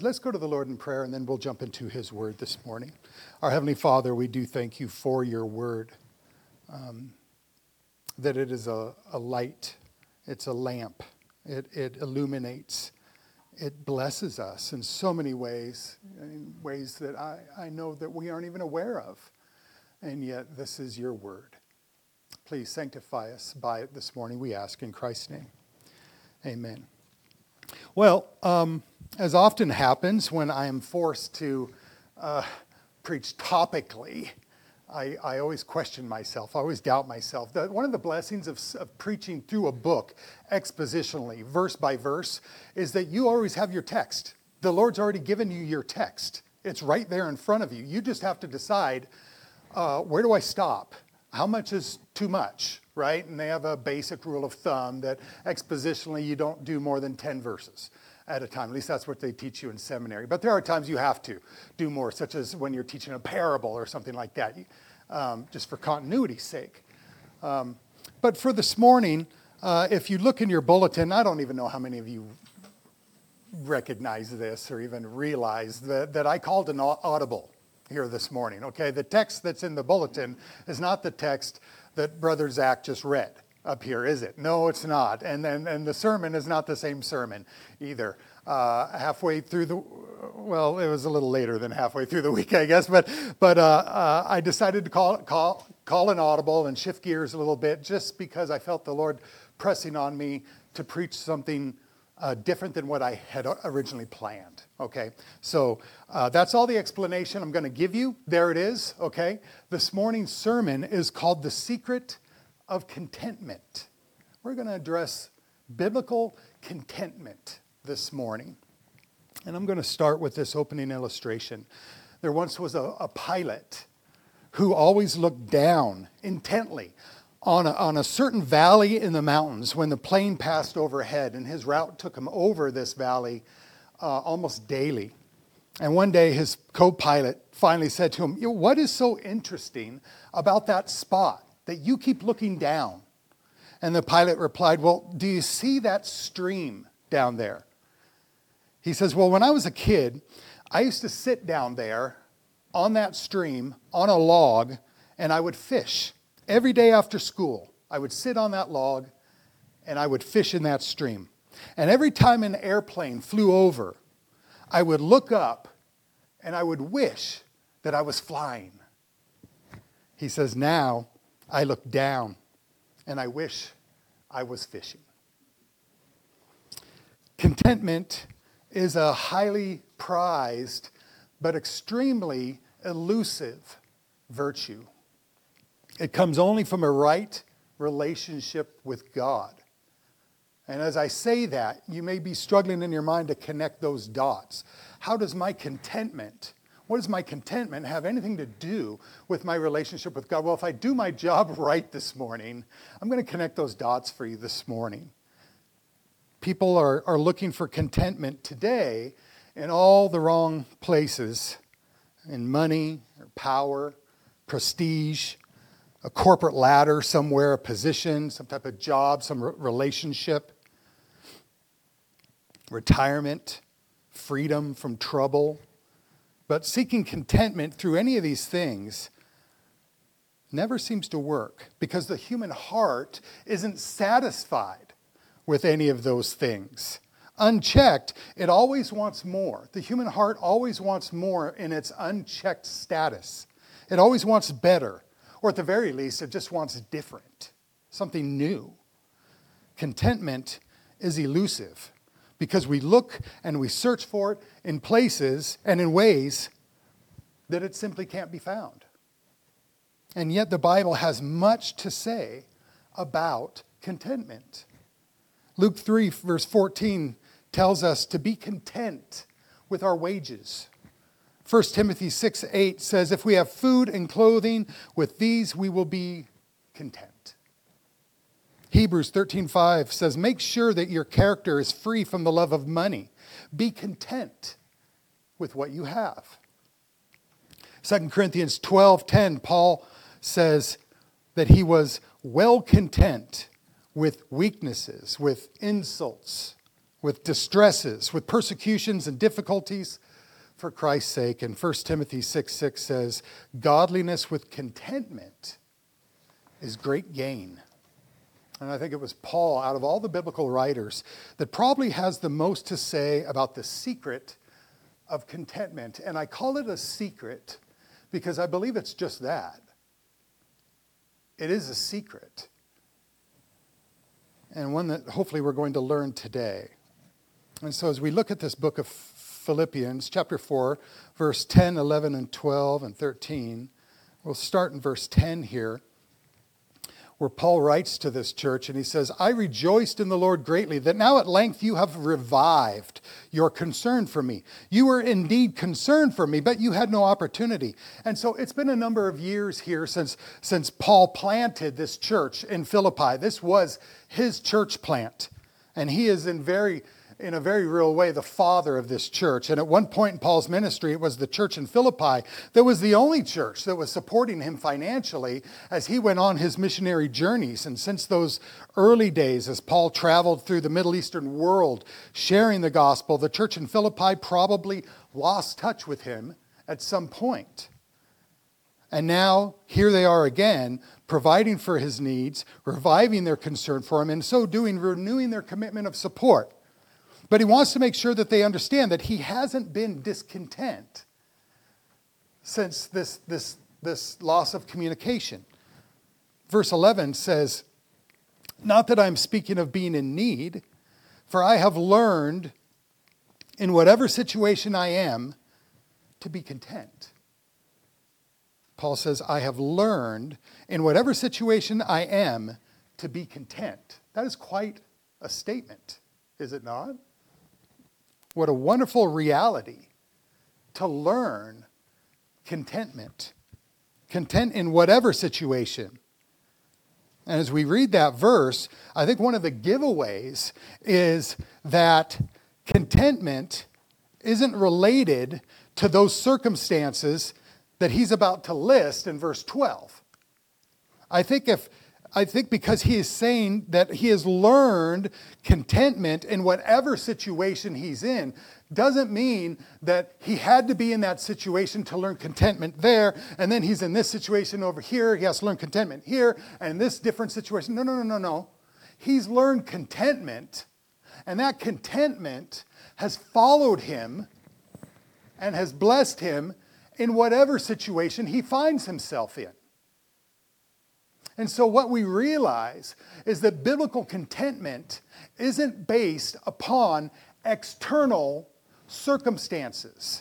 Let's go to the Lord in prayer, and then we'll jump into his word this morning. Our Heavenly Father, we do thank you for your word, that it is a light, it's a lamp, it illuminates, it blesses us in so many ways, in ways that I know that we aren't even aware of. And yet this is your word. Please sanctify us by it this morning, we ask in Christ's name. Amen. Well, as often happens when I am forced to preach topically, I always question myself. I always doubt myself. That one of the blessings of preaching through a book expositionally, verse by verse, is that you always have your text. The Lord's already given you your text. It's right there in front of you. You just have to decide, where do I stop? How much is too much, right? And they have a basic rule of thumb that expositionally you don't do more than 10 verses at a time. At least that's what they teach you in seminary. But there are times you have to do more, such as when you're teaching a parable or something like that, just for continuity's sake. But for this morning, if you look in your bulletin, I don't even know how many of you recognize this or even realize that I called an audible here this morning, okay? The text that's in the bulletin is not the text that Brother Zach just read up here, is it? No, it's not. And the sermon is not the same sermon either. Halfway through well, it was a little later than halfway through the week, I guess, but I decided to call an audible and shift gears a little bit just because I felt the Lord pressing on me to preach something different than what I had originally planned, okay? So that's all the explanation I'm going to give you. There it is, okay? This morning's sermon is called The Secret of Contentment. We're going to address biblical contentment this morning. And I'm going to start with this opening illustration. There once was a pilot who always looked down intently on a certain valley in the mountains when the plane passed overhead, and his route took him over this valley almost daily. And one day his co-pilot finally said to him, "What is so interesting about that spot that you keep looking down?" And the pilot replied, "Well, do you see that stream down there?" He says, "Well, when I was a kid, I used to sit down there on that stream on a log, and I would fish. Every day after school, I would sit on that log and I would fish in that stream. And every time an airplane flew over, I would look up and I would wish that I was flying." He says, "Now I look down and I wish I was fishing." Contentment is a highly prized but extremely elusive virtue. It comes only from a right relationship with God. And as I say that, you may be struggling in your mind to connect those dots. What does my contentment have anything to do with my relationship with God? Well, if I do my job right this morning, I'm going to connect those dots for you this morning. People are looking for contentment today in all the wrong places, in money, or power, prestige, a corporate ladder somewhere, a position, some type of job, some relationship, retirement, freedom from trouble. But seeking contentment through any of these things never seems to work because the human heart isn't satisfied with any of those things. Unchecked, it always wants more. The human heart always wants more in its unchecked status. It always wants better. Or at the very least, it just wants different, something new. Contentment is elusive because we look and we search for it in places and in ways that it simply can't be found. And yet the Bible has much to say about contentment. Luke 3, verse 14 tells us to be content with our wages. 1 Timothy 6:8 says, "If we have food and clothing, with these we will be content." Hebrews 13:5 says, "Make sure that your character is free from the love of money. Be content with what you have." 2 Corinthians 12:10, Paul says that he was well content with weaknesses, with insults, with distresses, with persecutions and difficulties for Christ's sake. And 1 Timothy 6:6 says, godliness with contentment is great gain. And I think it was Paul, out of all the biblical writers, that probably has the most to say about the secret of contentment. And I call it a secret because I believe it's just that. It is a secret. And one that hopefully we're going to learn today. And so as we look at this book of Philippians, chapter 4, verse 10, 11, and 12, and 13, we'll start in verse 10 here, where Paul writes to this church, and he says, I rejoiced in the Lord greatly that now at length you have revived your concern for me. You were indeed concerned for me, but you had no opportunity. And so it's been a number of years here since Paul planted this church in Philippi. This was his church plant, and he is in a very real way, the father of this church. And at one point in Paul's ministry, it was the church in Philippi that was the only church that was supporting him financially as he went on his missionary journeys. And since those early days, as Paul traveled through the Middle Eastern world, sharing the gospel, the church in Philippi probably lost touch with him at some point. And now, here they are again, providing for his needs, reviving their concern for him, and so doing, renewing their commitment of support. But he wants to make sure that they understand that he hasn't been discontent since this loss of communication. Verse 11 says, not that I'm speaking of being in need, for I have learned in whatever situation I am to be content. Paul says, I have learned in whatever situation I am to be content. That is quite a statement, is it not? What a wonderful reality to learn contentment. Content in whatever situation. And as we read that verse, I think one of the giveaways is that contentment isn't related to those circumstances that he's about to list in verse 12. I think because he is saying that he has learned contentment in whatever situation he's in, doesn't mean that he had to be in that situation to learn contentment there, and then he's in this situation over here, he has to learn contentment here, and in this different situation. No. He's learned contentment, and that contentment has followed him and has blessed him in whatever situation he finds himself in. And so what we realize is that biblical contentment isn't based upon external circumstances.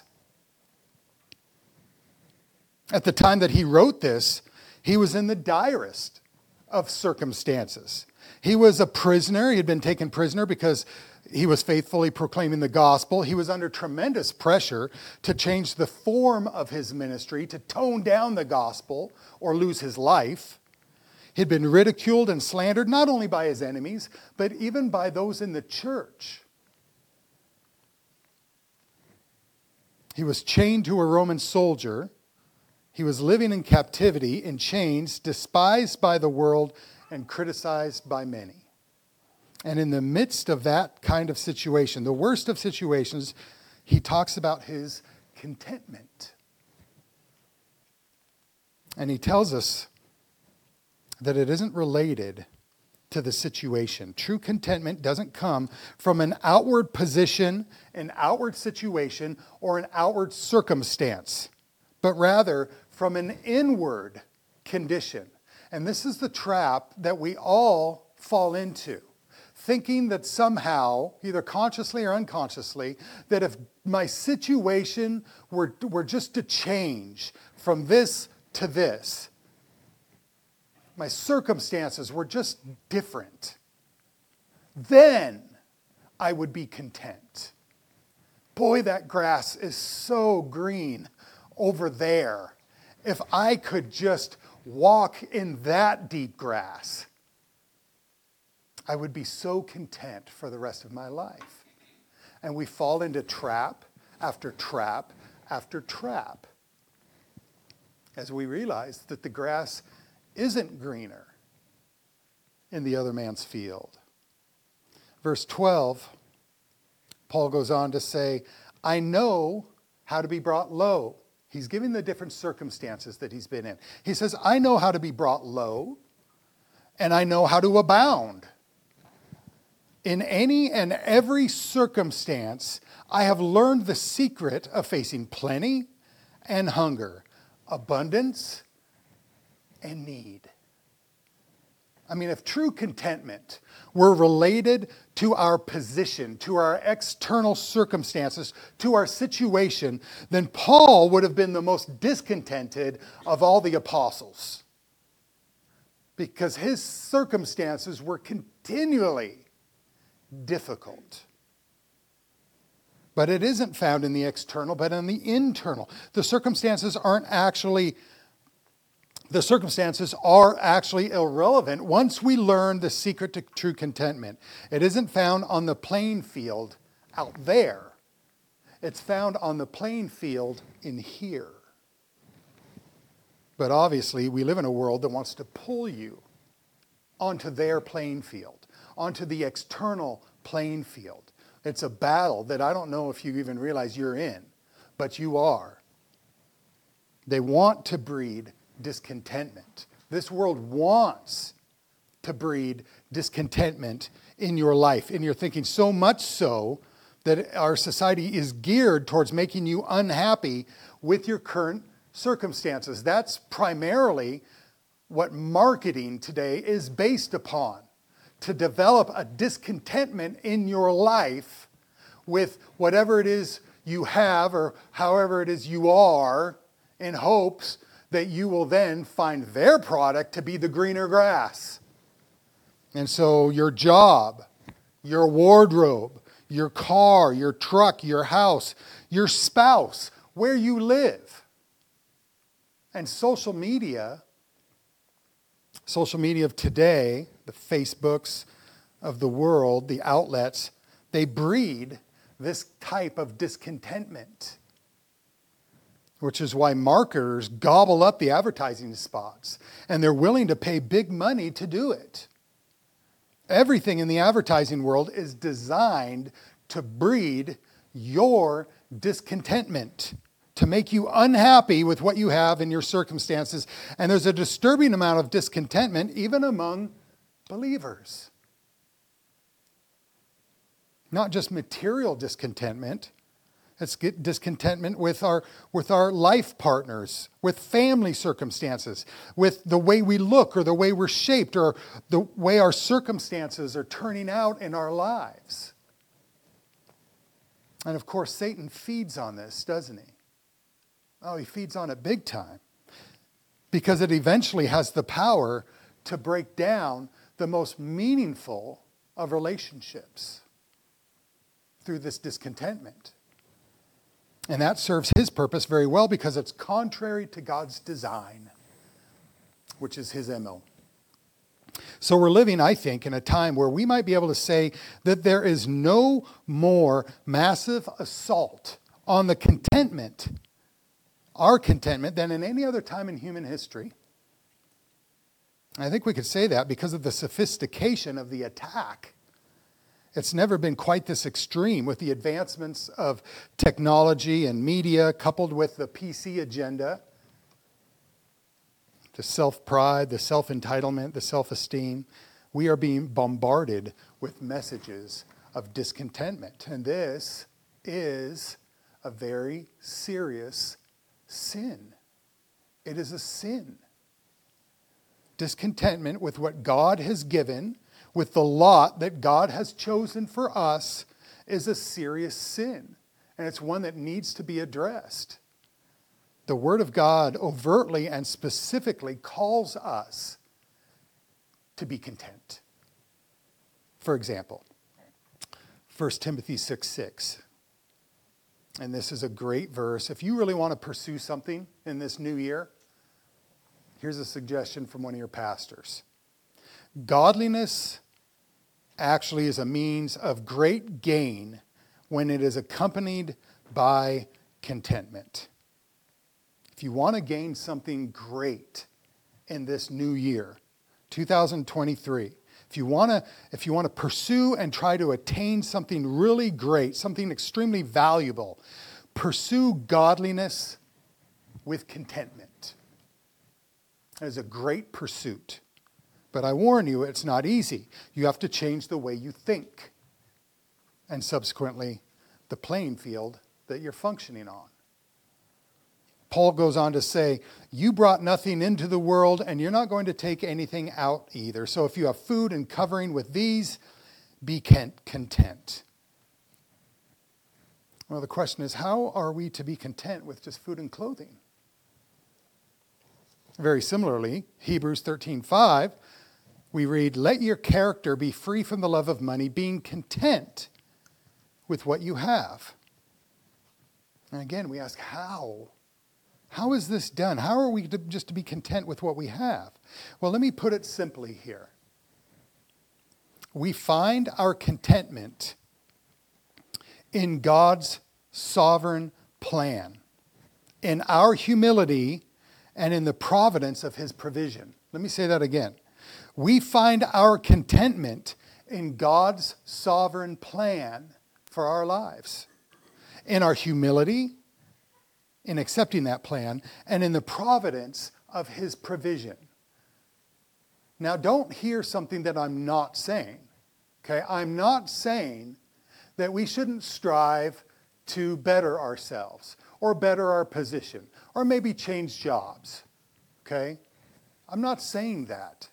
At the time that he wrote this, he was in the direst of circumstances. He was a prisoner. He had been taken prisoner because he was faithfully proclaiming the gospel. He was under tremendous pressure to change the form of his ministry, to tone down the gospel or lose his life. He'd been ridiculed and slandered, not only by his enemies, but even by those in the church. He was chained to a Roman soldier. He was living in captivity, in chains, despised by the world and criticized by many. And in the midst of that kind of situation, the worst of situations, he talks about his contentment. And he tells us that it isn't related to the situation. True contentment doesn't come from an outward position, an outward situation, or an outward circumstance, but rather from an inward condition. And this is the trap that we all fall into, thinking that somehow, either consciously or unconsciously, that if my situation were just to change from this to this, my circumstances were just different, then I would be content. Boy, that grass is so green over there. If I could just walk in that deep grass, I would be so content for the rest of my life. And we fall into trap after trap after trap as we realize that the grass isn't greener in the other man's field. Verse 12 Paul goes on to say, I know how to be brought low. He's giving the different circumstances that he's been in. He says, I know how to be brought low, and I know how to abound. In any and every circumstance, I have learned the secret of facing plenty and hunger, abundance and need. I mean, if true contentment were related to our position, to our external circumstances, to our situation, then Paul would have been the most discontented of all the apostles, because his circumstances were continually difficult. But it isn't found in the external, but in the internal. The circumstances are actually irrelevant once we learn the secret to true contentment. It isn't found on the playing field out there. It's found on the playing field in here. But obviously, we live in a world that wants to pull you onto their playing field, onto the external playing field. It's a battle that I don't know if you even realize you're in, but you are. They want to breed discontentment. This world wants to breed discontentment in your life, in your thinking, so much so that our society is geared towards making you unhappy with your current circumstances. That's primarily what marketing today is based upon, to develop a discontentment in your life with whatever it is you have or however it is you are, in hopes that you will then find their product to be the greener grass. And so your job, your wardrobe, your car, your truck, your house, your spouse, where you live, and social media of today, the Facebooks of the world, the outlets, they breed this type of discontentment, which is why marketers gobble up the advertising spots, and they're willing to pay big money to do it. Everything in the advertising world is designed to breed your discontentment, to make you unhappy with what you have in your circumstances. And there's a disturbing amount of discontentment even among believers. Not just material discontentment. It's discontentment with our life partners, with family circumstances, with the way we look or the way we're shaped or the way our circumstances are turning out in our lives. And of course, Satan feeds on this, doesn't he? Oh, he feeds on it big time, because it eventually has the power to break down the most meaningful of relationships through this discontentment. And that serves his purpose very well, because it's contrary to God's design, which is his MO. So we're living, I think, in a time where we might be able to say that there is no more massive assault on the contentment, our contentment, than in any other time in human history. I think we could say that because of the sophistication of the attack. It's never been quite this extreme, with the advancements of technology and media coupled with the PC agenda, the self-pride, the self-entitlement, the self-esteem. We are being bombarded with messages of discontentment. And this is a very serious sin. It is a sin. Discontentment with what God has given, with the lot that God has chosen for us, is a serious sin. And it's one that needs to be addressed. The Word of God overtly and specifically calls us to be content. For example, 1 Timothy 6:6. And this is a great verse. If you really want to pursue something in this new year, here's a suggestion from one of your pastors. Godliness actually is a means of great gain when it is accompanied by contentment. If you want to gain something great in this new year, 2023, If you want to pursue and try to attain something really great, something extremely valuable, pursue godliness with contentment. That is a great pursuit. But I warn you, it's not easy. You have to change the way you think, and subsequently the playing field that you're functioning on. Paul goes on to say, you brought nothing into the world, and you're not going to take anything out either. So if you have food and covering with these, be content. Well, the question is, how are we to be content with just food and clothing? Very similarly, Hebrews 13:5, we read, let your character be free from the love of money, being content with what you have. And again, we ask, how? How is this done? How are we just to be content with what we have? Well, let me put it simply here. We find our contentment in God's sovereign plan, in our humility, and in the providence of his provision. Let me say that again. We find our contentment in God's sovereign plan for our lives, in our humility, in accepting that plan, and in the providence of his provision. Now, don't hear something that I'm not saying. Okay? I'm not saying that we shouldn't strive to better ourselves or better our position or maybe change jobs. Okay? I'm not saying that.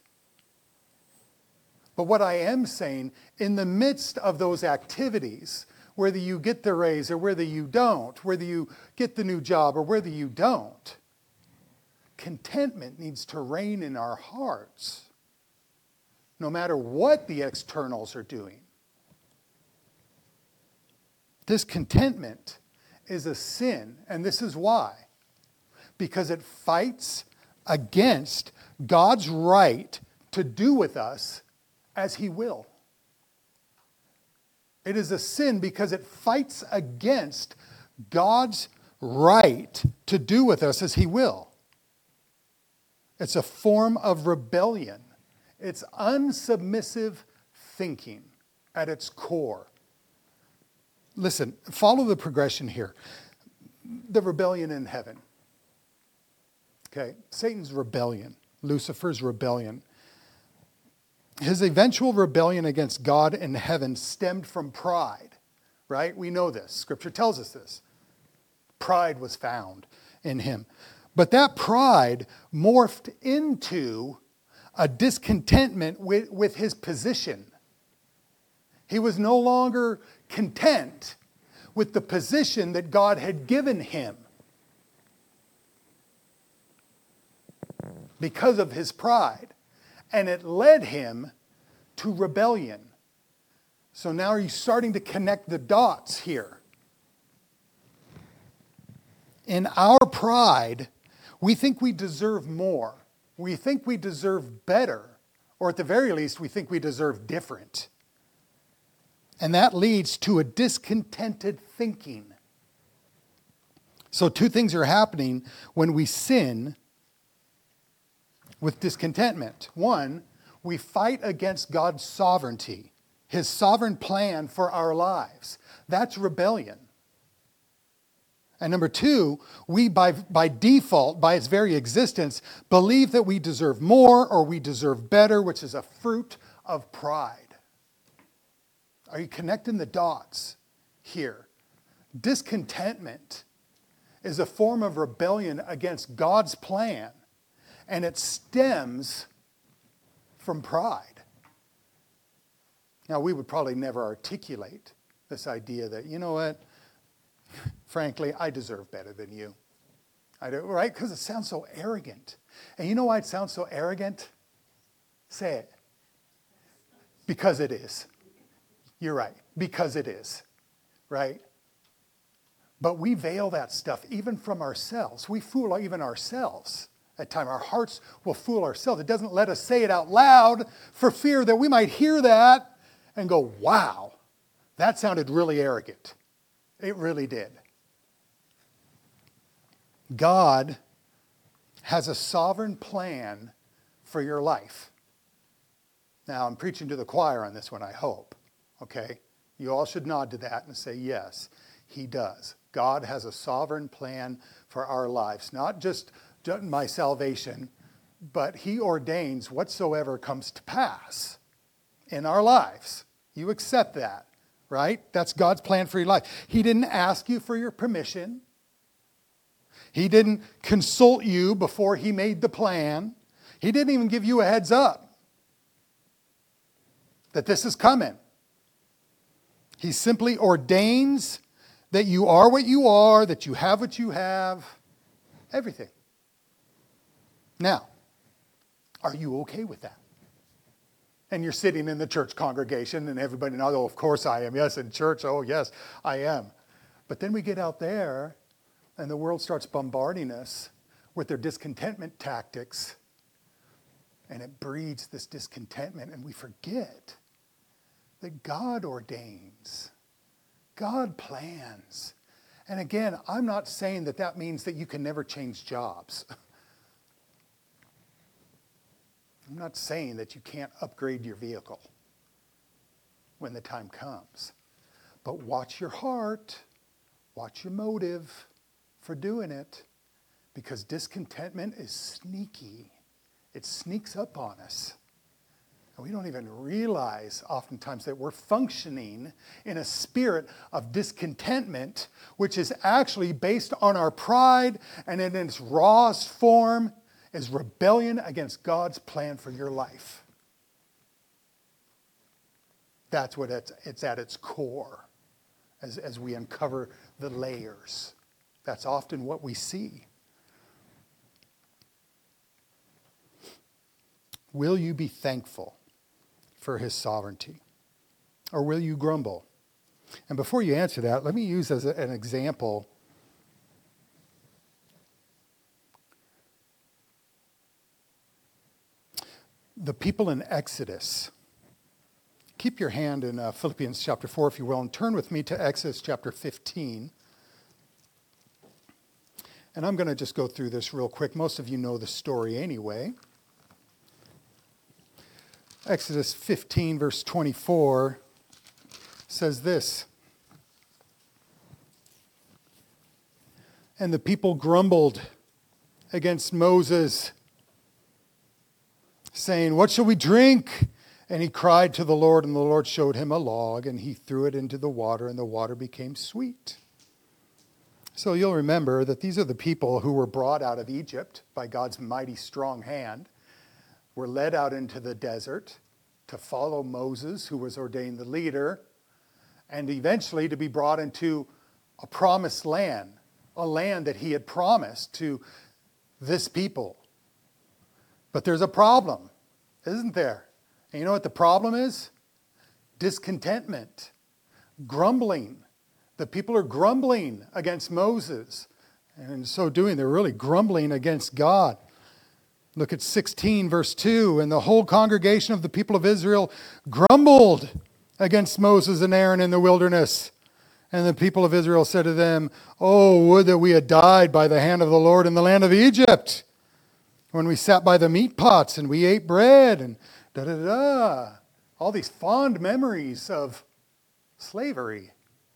But what I am saying, in the midst of those activities, whether you get the raise or whether you don't, whether you get the new job or whether you don't, contentment needs to reign in our hearts, no matter what the externals are doing. This contentment is a sin, and this is why. Because it fights against God's right to do with us as he will. It is a sin because it fights against God's right to do with us as he will. It's a form of rebellion. It's unsubmissive thinking at its core. Listen, follow the progression here. The rebellion in heaven. Okay, Satan's rebellion, Lucifer's rebellion. His eventual rebellion against God in heaven stemmed from pride, right? We know this. Scripture tells us this. Pride was found in him. But that pride morphed into a discontentment with his position. He was no longer content with the position that God had given him because of his pride. And it led him to rebellion. So now are you starting to connect the dots here? In our pride, we think we deserve more. We think we deserve better. Or at the very least, we think we deserve different. And that leads to a discontented thinking. So two things are happening when we sin with discontentment. One, we fight against God's sovereignty, his sovereign plan for our lives. That's rebellion. And number two, we by default, by its very existence, believe that we deserve more or we deserve better, which is a fruit of pride. Are you connecting the dots here? Discontentment is a form of rebellion against God's plan. And it stems from pride. Now, we would probably never articulate this idea that, you know what, frankly, I deserve better than you. I do, right? Because it sounds so arrogant. And you know why it sounds so arrogant? Say it. Because it is. You're right. Because it is. Right? But we veil that stuff even from ourselves. We fool even ourselves. At times, our hearts will fool ourselves. It doesn't let us say it out loud for fear that we might hear that and go, wow, that sounded really arrogant. It really did. God has a sovereign plan for your life. Now, I'm preaching to the choir on this one, I hope. Okay? You all should nod to that and say, yes, he does. God has a sovereign plan for our lives, not just my salvation, but he ordains whatsoever comes to pass in our lives. You accept that, right? That's God's plan for your life. He didn't ask you for your permission. He didn't consult you before he made the plan. He didn't even give you a heads up that this is coming. He simply ordains that you are what you are, that you have what you have, everything. Now, are you okay with that? And you're sitting in the church congregation and everybody knows, oh, of course I am. Yes, in church, oh, yes, I am. But then we get out there and the world starts bombarding us with their discontentment tactics. And it breeds this discontentment and we forget that God ordains. God plans. And again, I'm not saying that that means that you can never change jobs. I'm not saying that you can't upgrade your vehicle when the time comes. But watch your heart, watch your motive for doing it, because discontentment is sneaky. It sneaks up on us. And we don't even realize oftentimes that we're functioning in a spirit of discontentment, which is actually based on our pride, and in its rawest form is rebellion against God's plan for your life. That's what it's at its core as we uncover the layers. That's often what we see. Will you be thankful for his sovereignty? Or will you grumble? And before you answer that, let me use as an example the people in Exodus. Keep your hand in Philippians chapter 4, if you will, and turn with me to Exodus chapter 15. And I'm going to just go through this real quick. Most of you know the story anyway. Exodus 15, verse 24 says this. And the people grumbled against Moses, saying, what shall we drink? And he cried to the Lord, and the Lord showed him a log, and he threw it into the water, and the water became sweet. So you'll remember that these are the people who were brought out of Egypt by God's mighty strong hand, were led out into the desert to follow Moses, who was ordained the leader, and eventually to be brought into a promised land, a land that he had promised to this people. But there's a problem, isn't there? And you know what the problem is? Discontentment, grumbling. The people are grumbling against Moses. And in so doing, they're really grumbling against God. Look at 16, verse 2. And the whole congregation of the people of Israel grumbled against Moses and Aaron in the wilderness. And the people of Israel said to them, oh, would that we had died by the hand of the Lord in the land of Egypt, when we sat by the meat pots and we ate bread and da-da-da. All these fond memories of slavery.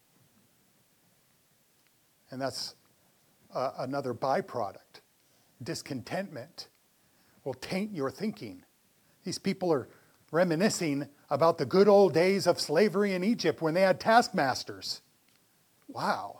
And that's another byproduct. Discontentment will taint your thinking. These people are reminiscing about the good old days of slavery in Egypt when they had taskmasters. Wow.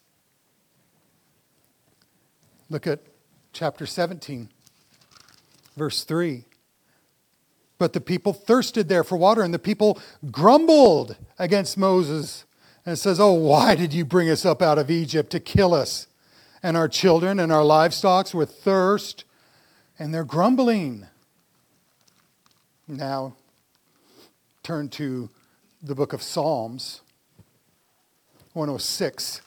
Look at chapter 17, verse 3. But the people thirsted there for water, and the people grumbled against Moses. And it says, oh, why did you bring us up out of Egypt to kill us and our children and our livestock with thirst? And they're grumbling. Now, turn to the book of Psalms, 106,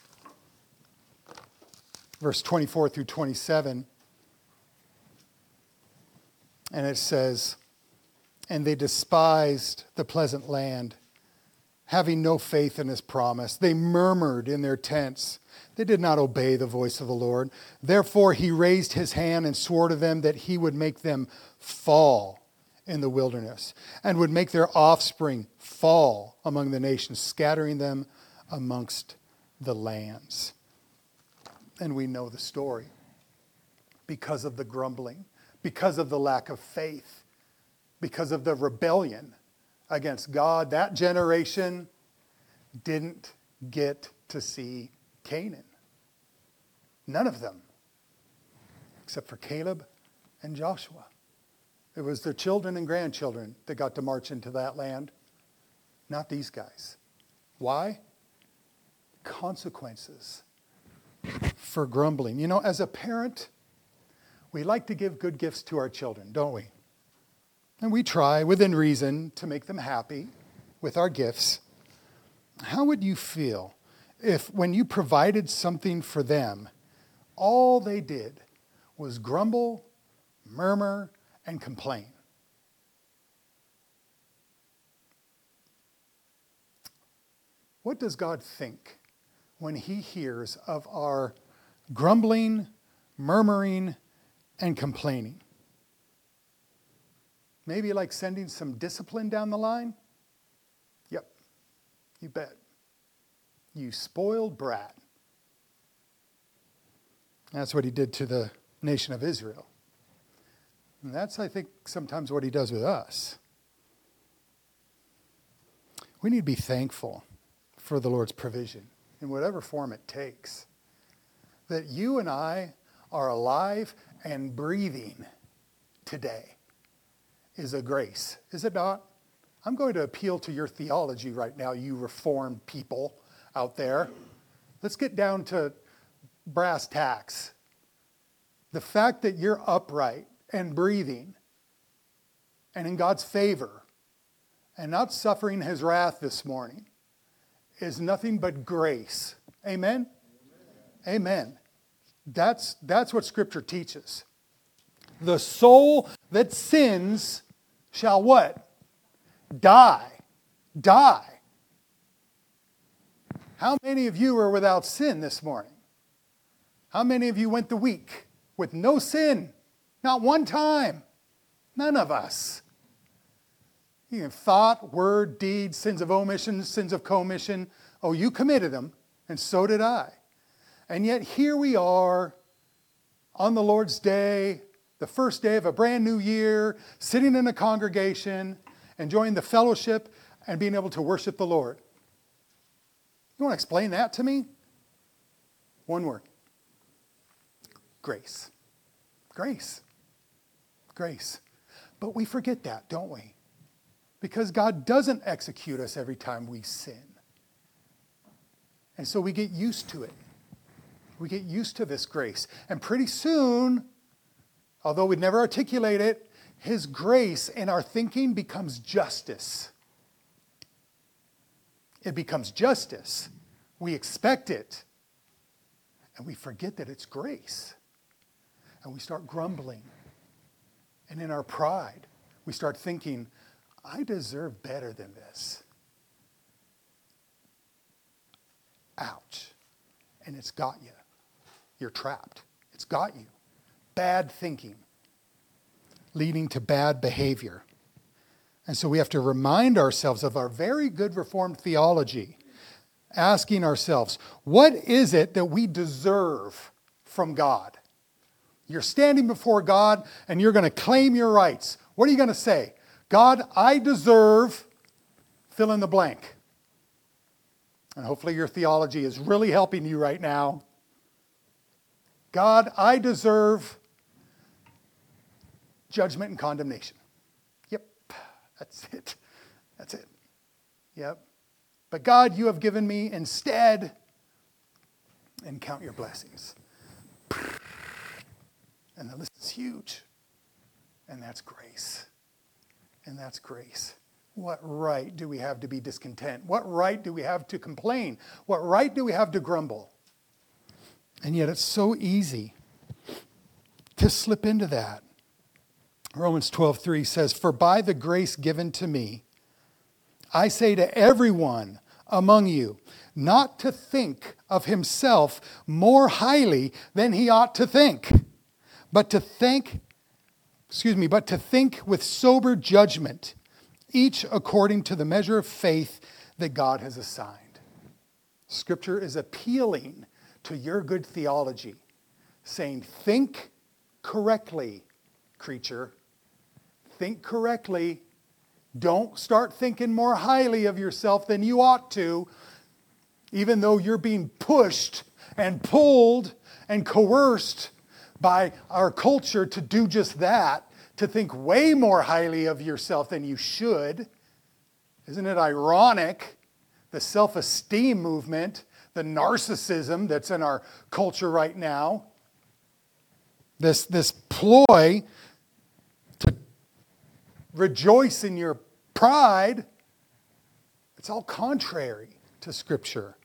verse 24 through 27. And it says, and they despised the pleasant land, having no faith in his promise. They murmured in their tents. They did not obey the voice of the Lord. Therefore he raised his hand and swore to them that he would make them fall in the wilderness, and would make their offspring fall among the nations, scattering them amongst the lands. And we know the story. Because of the grumbling, because of the lack of faith, because of the rebellion against God, that generation didn't get to see Canaan. None of them, except for Caleb and Joshua. It was their children and grandchildren that got to march into that land, not these guys. Why? Consequences for grumbling. You know, as a parent, we like to give good gifts to our children, don't we? And we try, within reason, to make them happy with our gifts. How would you feel if when you provided something for them, all they did was grumble, murmur, and complain? What does God think when he hears of our grumbling, murmuring, and complaining? Maybe like sending some discipline down the line? Yep, you bet. You spoiled brat. That's what he did to the nation of Israel. And that's, I think, sometimes what he does with us. We need to be thankful for the Lord's provision in whatever form it takes. That you and I are alive and breathing today is a grace, is it not? I'm going to appeal to your theology right now, you Reformed people out there. Let's get down to brass tacks. The fact that you're upright and breathing and in God's favor and not suffering his wrath this morning is nothing but grace. Amen? Amen. That's what Scripture teaches. The soul that sins shall what? Die. Die. How many of you are without sin this morning? How many of you went the week with no sin? Not one time. None of us. You have thought, word, deed, sins of omission, sins of commission. Oh, you committed them, and so did I. And yet here we are on the Lord's Day, the first day of a brand new year, sitting in a congregation, enjoying the fellowship, and being able to worship the Lord. You want to explain that to me? One word. Grace. Grace. Grace. But we forget that, don't we? Because God doesn't execute us every time we sin. And so we get used to it. We get used to this grace. And pretty soon, although we'd never articulate it, his grace in our thinking becomes justice. It becomes justice. We expect it. And we forget that it's grace. And we start grumbling. And in our pride, we start thinking, I deserve better than this. Ouch. And it's got you. You're trapped. It's got you. Bad thinking, leading to bad behavior. And so we have to remind ourselves of our very good Reformed theology, asking ourselves, what is it that we deserve from God? You're standing before God and you're going to claim your rights. What are you going to say? God, I deserve fill in the blank. And hopefully your theology is really helping you right now. God, I deserve judgment and condemnation. Yep, that's it. That's it. Yep. But God, you have given me instead, and count your blessings. And the list is huge. And that's grace. And that's grace. What right do we have to be discontent? What right do we have to complain? What right do we have to grumble? And yet it's so easy to slip into that. Romans 12:3 says, "For by the grace given to me, I say to everyone among you, not to think of himself more highly than he ought to think, but to think but to think with sober judgment, each according to the measure of faith that God has assigned. Scripture is appealing to your good theology, saying, think correctly, creature. Think correctly. Don't start thinking more highly of yourself than you ought to, even though you're being pushed and pulled and coerced by our culture to do just that, to think way more highly of yourself than you should. Isn't it ironic? The self-esteem movement, the narcissism that's in our culture right now, this ploy to rejoice in your pride, it's all contrary to Scripture.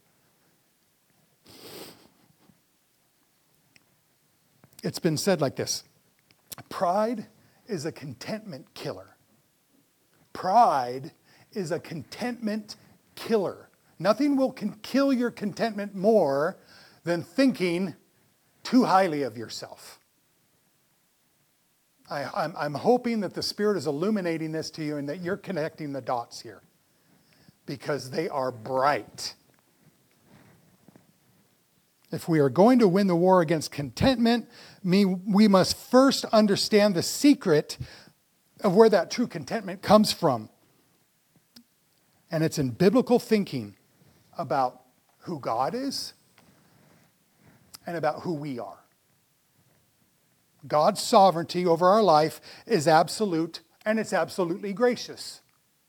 It's been said like this: pride is a contentment killer. Pride is a contentment killer. Nothing will kill your contentment more than thinking too highly of yourself. I'm hoping that the Spirit is illuminating this to you and that you're connecting the dots here, because they are bright. If we are going to win the war against contentment, we must first understand the secret of where that true contentment comes from. And it's in biblical thinking about who God is and about who we are. God's sovereignty over our life is absolute, and it's absolutely gracious.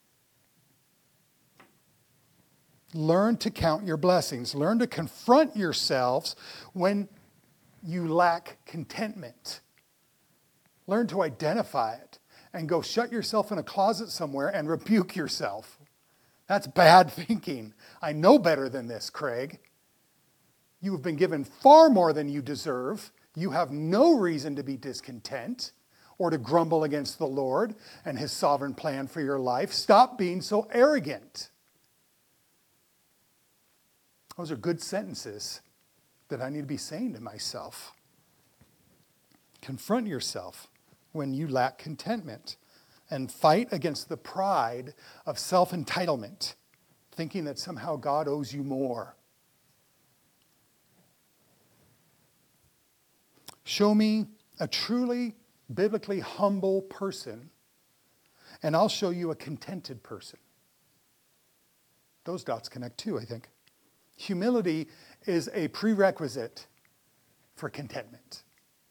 Learn to count your blessings. Learn to confront yourselves when you lack contentment. Learn to identify it and go shut yourself in a closet somewhere and rebuke yourself. That's bad thinking. I know better than this, Craig. You have been given far more than you deserve. You have no reason to be discontent or to grumble against the Lord and His sovereign plan for your life. Stop being so arrogant. Those are good sentences that I need to be saying to myself. Confront yourself when you lack contentment and fight against the pride of self-entitlement, thinking that somehow God owes you more. Show me a truly biblically humble person, and I'll show you a contented person. Those dots connect too, I think. Humility is a prerequisite for contentment.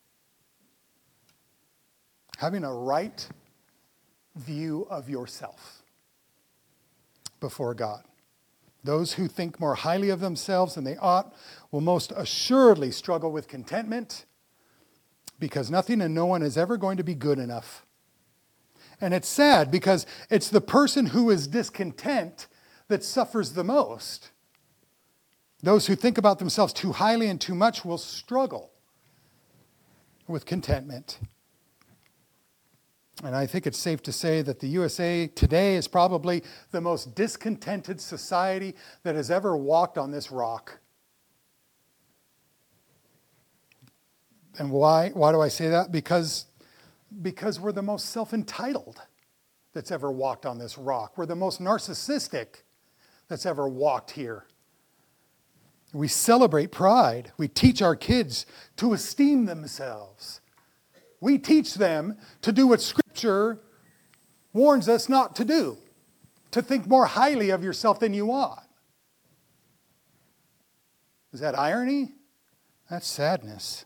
Having a right view of yourself before God. Those who think more highly of themselves than they ought will most assuredly struggle with contentment, because nothing and no one is ever going to be good enough. And it's sad, because it's the person who is discontent that suffers the most. Those who think about themselves too highly and too much will struggle with contentment. And I think it's safe to say that the USA today is probably the most discontented society that has ever walked on this rock. And why do I say that? Because we're the most self-entitled that's ever walked on this rock. We're the most narcissistic that's ever walked here. We celebrate pride. We teach our kids to esteem themselves. We teach them to do what Scripture warns us not to do, to think more highly of yourself than you ought. Is that irony? That's sadness.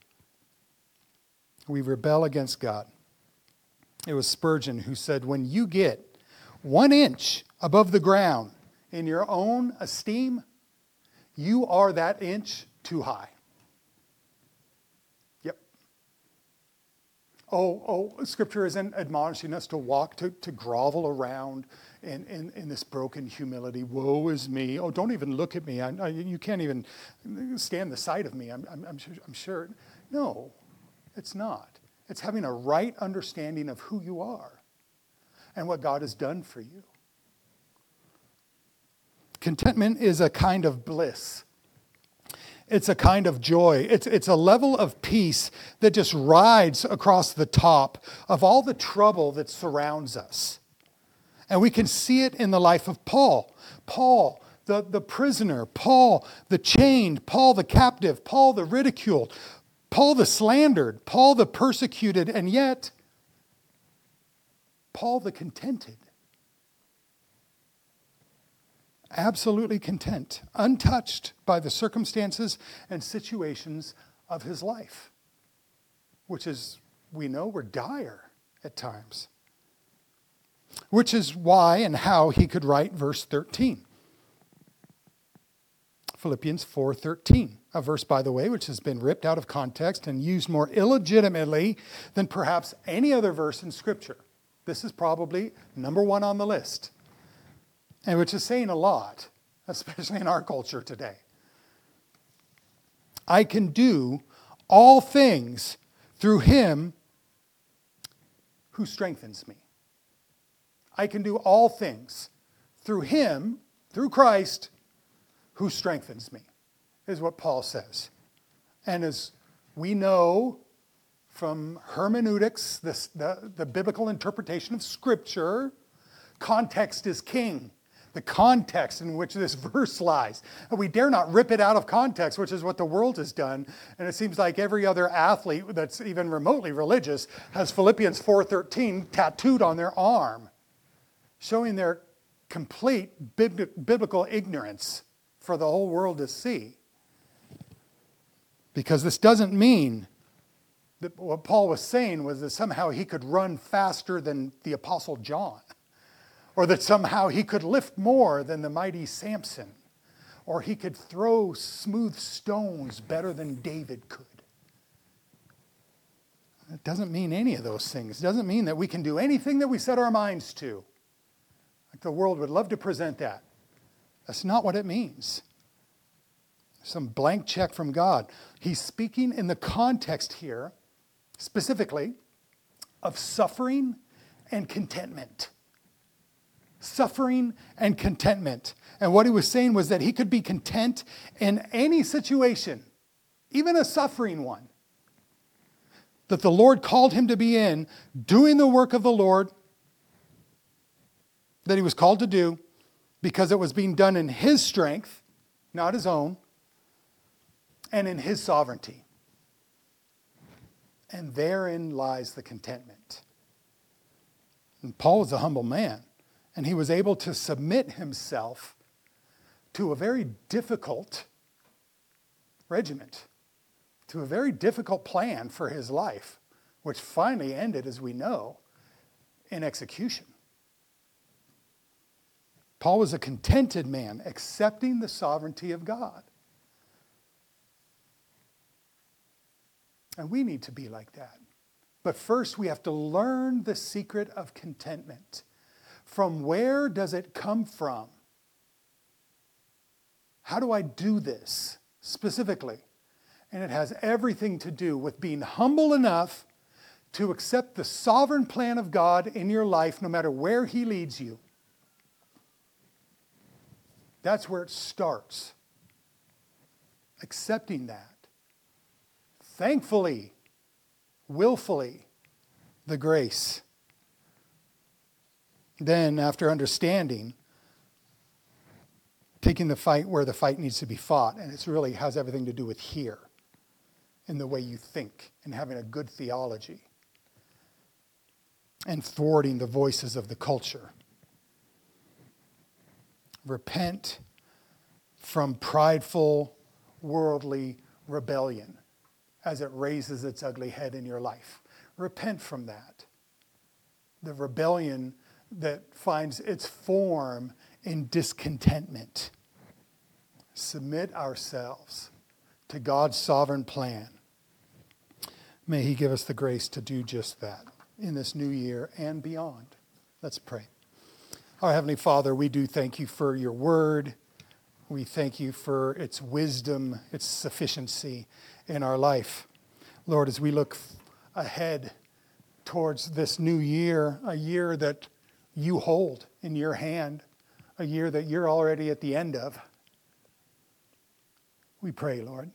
We rebel against God. It was Spurgeon who said, when you get 1 inch above the ground in your own esteem, you are that inch too high. Yep. Scripture isn't admonishing us to walk, to grovel around in this broken humility. Woe is me. Oh, don't even look at me. You can't even stand the sight of me. I'm sure. No, it's not. It's having a right understanding of who you are and what God has done for you. Contentment is a kind of bliss. It's a kind of joy. It's a level of peace that just rides across the top of all the trouble that surrounds us. And we can see it in the life of Paul. Paul, the prisoner. Paul, the chained. Paul, the captive. Paul, the ridiculed. Paul, the slandered. Paul, the persecuted. And yet, Paul, the contented. Absolutely content, untouched by the circumstances and situations of his life, which is, we know, were dire at times. Which is why and how he could write verse 13. Philippians 4:13, a verse, by the way, which has been ripped out of context and used more illegitimately than perhaps any other verse in Scripture. This is probably number one on the list. And which is saying a lot, especially in our culture today. I can do all things through him who strengthens me. I can do all things through him, through Christ, who strengthens me, is what Paul says. And as we know from hermeneutics, the biblical interpretation of Scripture, context is king. The context in which this verse lies. And we dare not rip it out of context, which is what the world has done. And it seems like every other athlete that's even remotely religious has Philippians 4:13 tattooed on their arm, showing their complete biblical ignorance for the whole world to see. Because this doesn't mean that what Paul was saying was that somehow he could run faster than the Apostle John. Or that somehow he could lift more than the mighty Samson. Or he could throw smooth stones better than David could. It doesn't mean any of those things. It doesn't mean that we can do anything that we set our minds to. Like the world would love to present that. That's not what it means. Some blank check from God. He's speaking in the context here, specifically, of suffering and contentment. Suffering and contentment. And what he was saying was that he could be content in any situation, even a suffering one, that the Lord called him to be in, doing the work of the Lord that he was called to do, because it was being done in his strength, not his own, and in his sovereignty. And therein lies the contentment. And Paul was a humble man. And he was able to submit himself to a very difficult regiment, to a very difficult plan for his life, which finally ended, as we know, in execution. Paul was a contented man, accepting the sovereignty of God. And we need to be like that. But first, we have to learn the secret of contentment. From where does it come from? How do I do this specifically? And it has everything to do with being humble enough to accept the sovereign plan of God in your life, no matter where he leads you. That's where it starts. Accepting that. Thankfully, willfully, the grace. Then, after understanding, taking the fight where the fight needs to be fought. And it really has everything to do with here, in the way you think, and having a good theology. And thwarting the voices of the culture. Repent from prideful, worldly rebellion as it raises its ugly head in your life. Repent from that. The rebellion that finds its form in discontentment. Submit ourselves to God's sovereign plan. May he give us the grace to do just that in this new year and beyond. Let's pray. Our Heavenly Father, we do thank you for your word. We thank you for its wisdom, its sufficiency in our life. Lord, as we look ahead towards this new year, a year that you hold in your hand, a year that you're already at the end of, We pray, Lord,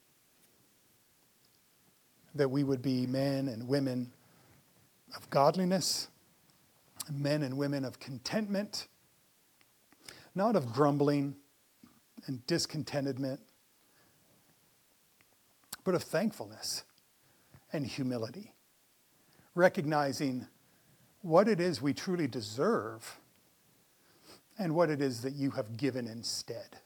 that we would be men and women of godliness, men and women of contentment, not of grumbling and discontentment, but of thankfulness and humility, recognizing what it is we truly deserve and what it is that you have given instead.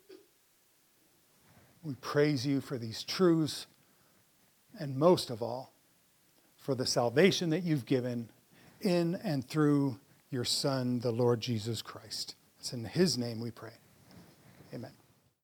We praise you for these truths, and most of all, for the salvation that you've given in and through your Son, the Lord Jesus Christ. It's in his name we pray. Amen.